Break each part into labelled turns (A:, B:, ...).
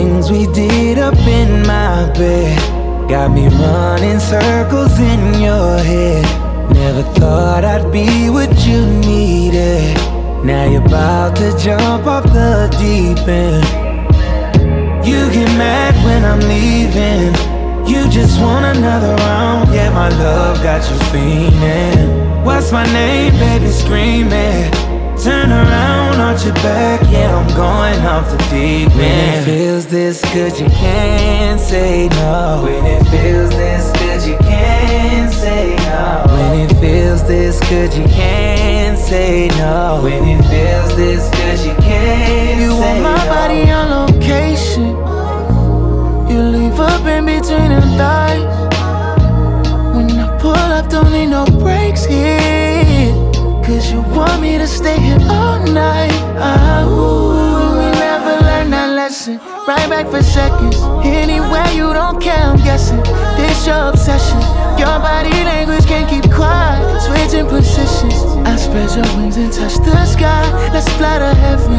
A: things we did up in my bed got me running circles in your head. Never thought I'd be what you needed. Now you're about to jump off the deep end. You get mad when I'm leaving. You just want another round. Yeah, my love got you fiending. What's my name, baby, screaming. Turn around, arch your back. Yeah, I'm going off the deep end. When it feels this good, you can't say no. When it feels this good, you can't say no. When it feels this good, you can't say no. When it feels this good, you can't say no.
B: You want my body on location. You leave up in between the thighs. When I pull up, don't need no brakes here. Cause you want me to stay here all night. We never learned that lesson. Right back for seconds. Anywhere you don't care, I'm guessing. This your obsession. Your body language can't keep quiet. Switching positions. I spread your wings and touch the sky. Let's fly to heaven.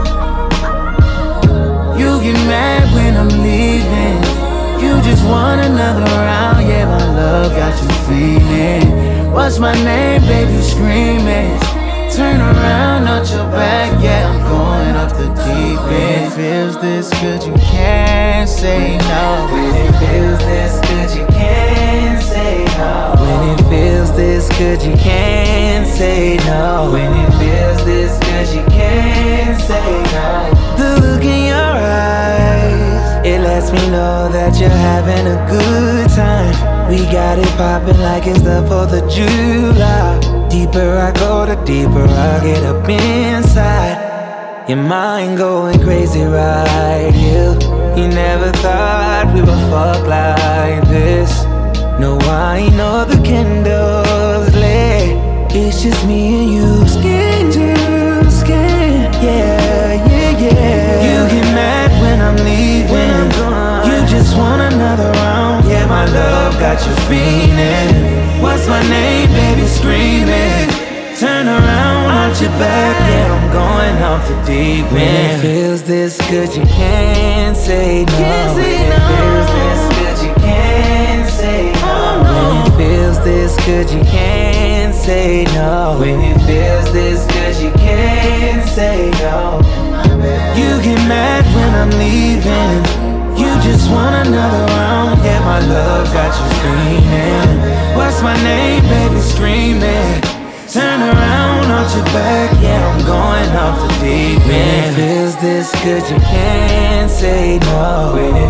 B: You get mad when I'm leaving. You just want another round. Yeah, my love got you feeling. What's my name, baby, screaming. Turn around, not your back. Yeah, I'm going off the deep end. When it feels this good, you can't say no.
A: When it feels this good, you can't say no. When it feels this good, you can't say no. When it feels this good, you can't say no. The look in your eyes, it lets me know that you're having a good time. We got it poppin' like it's the 4th of July. Deeper I go, the deeper I get up inside. Your mind going crazy, right? You never thought we would fuck like this. No, I ain't know the candles lit. It's just me and you, skin to skin. Yeah, yeah, yeah. You get mad when I'm leaving. When I'm gone, you just want another round. Yeah, my love got you fiending. What's my name, baby, screaming. Turn around, arch your back. Yeah, I'm going off the deep end. When it feels this good, you can't say no. When it feels this good, you can't say no. When it feels this good, you can't say no. When it feels this good, you can't say no. You get mad when I'm leaving. You just want another round. Yeah, my love got you fiending. What's my name, baby, screaming. Turn around, arch your back. Yeah, I'm going off the deep end. When it feels this good, you can't say no. When